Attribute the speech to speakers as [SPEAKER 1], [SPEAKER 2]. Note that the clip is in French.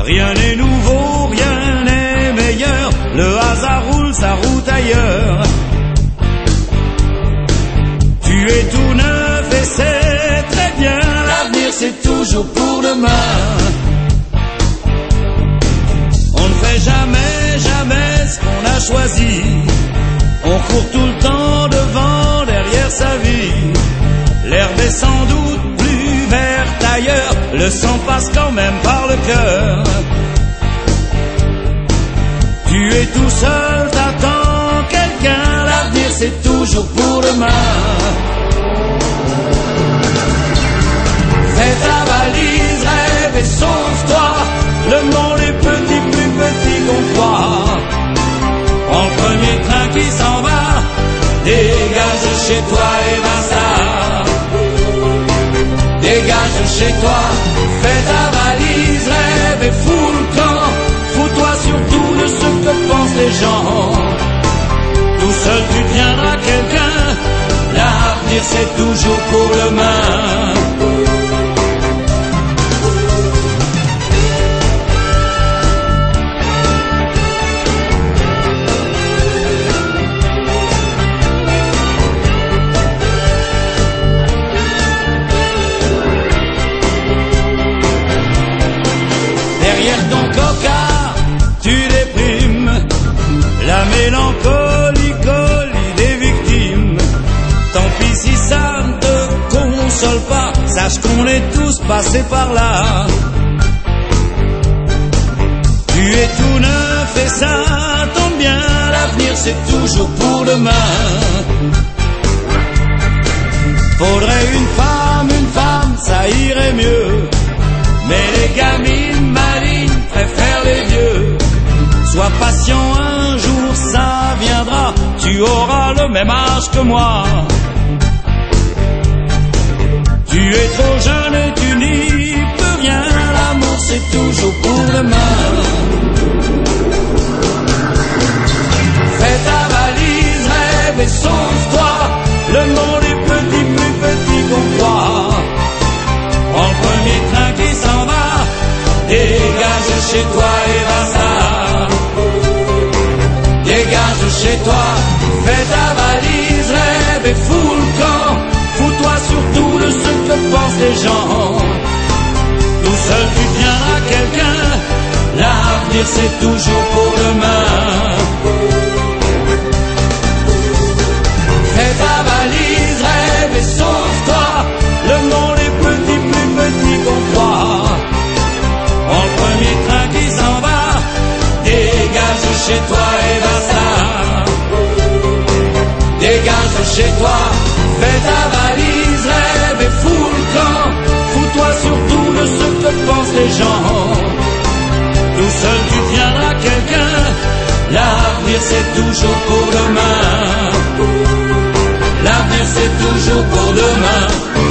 [SPEAKER 1] Rien n'est nouveau, rien n'est meilleur. Le hasard roule sa route ailleurs. Tu es tout neuf et c'est très bien. L'avenir c'est toujours pour demain. On ne fait jamais, jamais ce qu'on a choisi. On court tout le temps devant, derrière sa vie. L'herbe est sans doute plus verte ailleurs. Le sang passe quand même par le cœur. Tu es tout seul, t'attends quelqu'un. L'avenir c'est toujours pour demain. Fais ta valise, rêve et sauve-toi. Le monde est petit, plus petit qu'on croit. Prends le premier train qui s'en va. Dégage chez toi et va ça. Dégage chez toi. Fais ta valise, rêve et fous le camp. Fous-toi surtout de ce que pensent les gens. Tout seul tu deviendras quelqu'un. L'avenir c'est toujours pour demain. Derrière ton coca, tu déprimes. La mélancolie colie des victimes. Tant pis si ça ne te console pas. Sache qu'on est tous passés par là. Tu es tout neuf et ça tombe bien. L'avenir c'est toujours pour demain. Faudrait une femme, ça irait mieux. Mais les gamines malines préfèrent les vieux. Sois patient, un jour ça viendra. Tu auras le même âge que moi. Tu es trop jeune et tu n'y peux rien. L'amour c'est toujours pour demain. Fais ta valise, rêve et sauve-toi. Le monde est petit, plus petit qu'on croit. Prends le premier train qui s'en va. Dégage chez toi et va ça. Dégage chez toi. Fais ta valise, rêve et fous le camp. Fous-toi surtout de ce que pensent les gens. Tout seul tu deviendras quelqu'un. L'avenir c'est toujours pour demain. Fais ta valise, rêve et sauve-toi. Le monde est petit, plus petit qu'on croit. Prends le premier train qui s'en va. Dégage chez toi et va ça. Dégage chez toi. Fais ta valise, rêve et fous le camp. Fous-toi surtout de ce que pensent les gens. Tout seul tu deviendras quelqu'un. L'avenir c'est toujours pour demain. L'avenir c'est toujours pour demain.